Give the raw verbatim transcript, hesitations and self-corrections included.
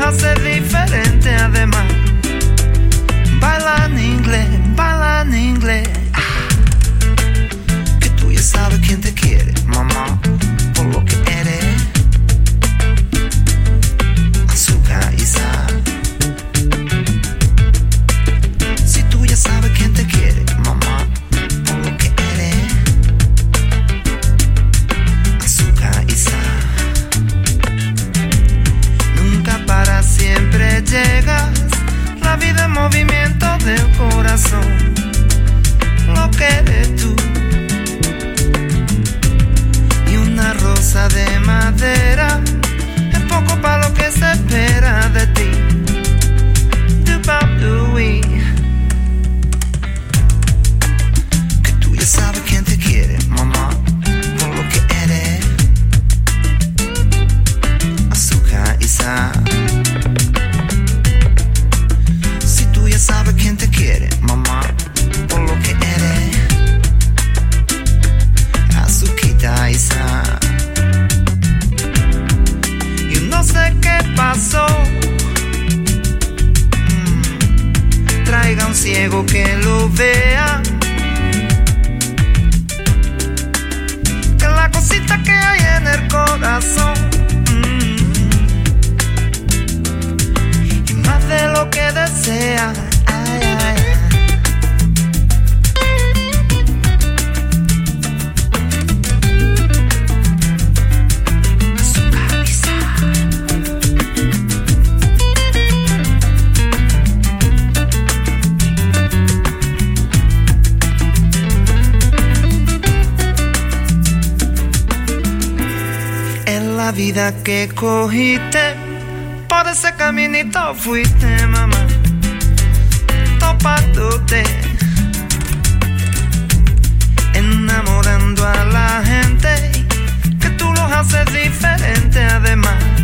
hace diferente además. Baila en inglés, baila en inglés. Ah, que tú ya sabes quién te quiere, mamá, por lo que eres. Azúcar y sal. Si tú ya sabes quién te quiere, mamá, por lo que eres. Azúcar y sal. Nunca para siempre llegas. La vida en movimiento del corazón. Lo que eres tú. Y una rosa de madera es poco para lo que se espera de ti. Du-bap-du-wee. Que tú ya sabes quién te quiere, mamá, por lo que eres. Azúcar y sal. Si tú ya sabes quién te quiere, mamá, por lo que eres. Azuquita y sal. Yo no sé qué pasó. Mm. Traiga un ciego que lo vea. Que la cosita que hay en el corazón. Mm. Y más de lo que desea. Ay, ay, ay. La vida que cogiste, por ese caminito fuiste, mamá, topándote, enamorando a la gente, que tú los haces diferente además.